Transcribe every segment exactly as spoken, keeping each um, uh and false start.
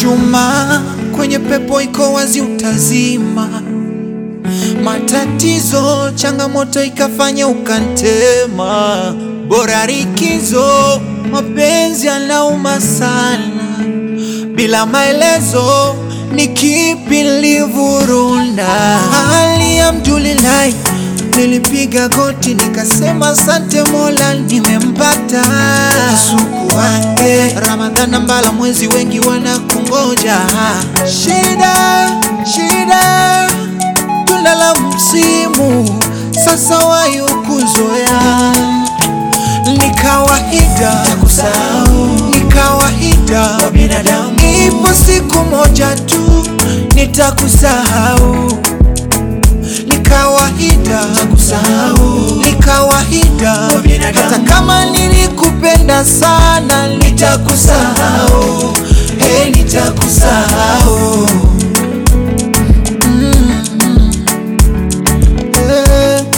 mshumaa kwenye pepo iko wazi utazima. Matatizo, changamoto ikafanya ukantema. Bora likizo, mapenzi yanauma sana. Bila maelezo, ni kipi nilivurunda. Alhamdulillah, nilipiga goti nikasema asante Mola, nimempata suku wake. Ramadhani mbala mwezi wengi wanakungoja. Shida, shida, tunda la msimu, sasa wayo kuzoea. Ni kawaida kusahau, ni kawaida kwa binadamu. Ipo siku moja tu nitakusahau. Ni kawaida kusahau, ni kawaida kwa binadamu. Hata kama nilikupenda sana nitakusahau, hey, nitakusahau. mm -hmm. hey.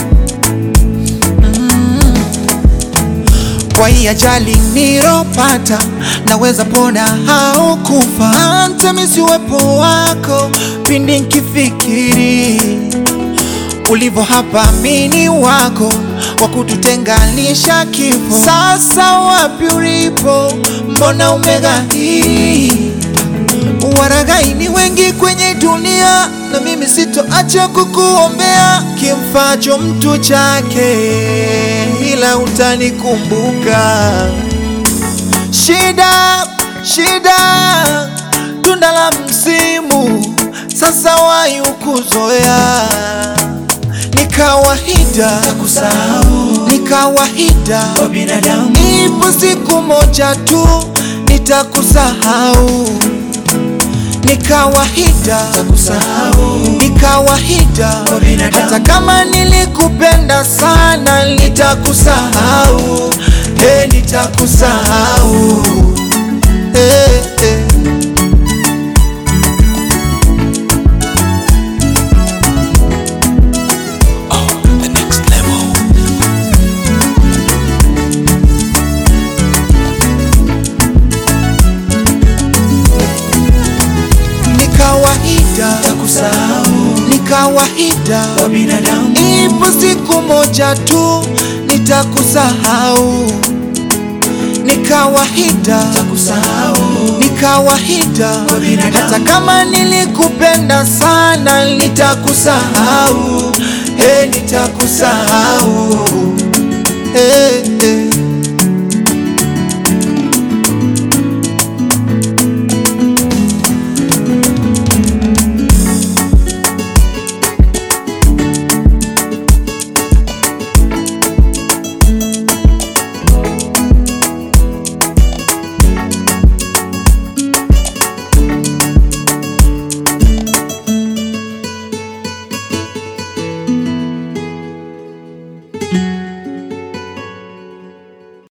mm. Kwa hii ajali nilopata naweza pona au kufa. Hata misi uwepo wako pindi nikifikiri. Ulivo hapa mini wako wakututenganisha kifo. Sasa wapi ulipo, mbona umeghairi? Waragai ni wengi kwenye dunia, na mimi sitoacha kukuombea. Kimfacho mtu chake, ila utanikumbuka. Shida, shida, tunda la msimu, sasa wayo kuzoea. Ni kawaida kusahau, ni kawaida kwa binadamu. Ipo siku moja tu nitakusahau. Ni kawaida kusahau, ni kawaida kwa binadamu. Hata kama nilikupenda sana nitakusahau, hey, nitakusahau. hey, hey. Kusahau, ni kawaida kwa binadamu. Ipo siku moja tu nitakusahau. Ni kawaida kusahau, ni kawaida kwa binadamu. Hata kama nilikupenda sana nitakusahau, hey, nitakusahau.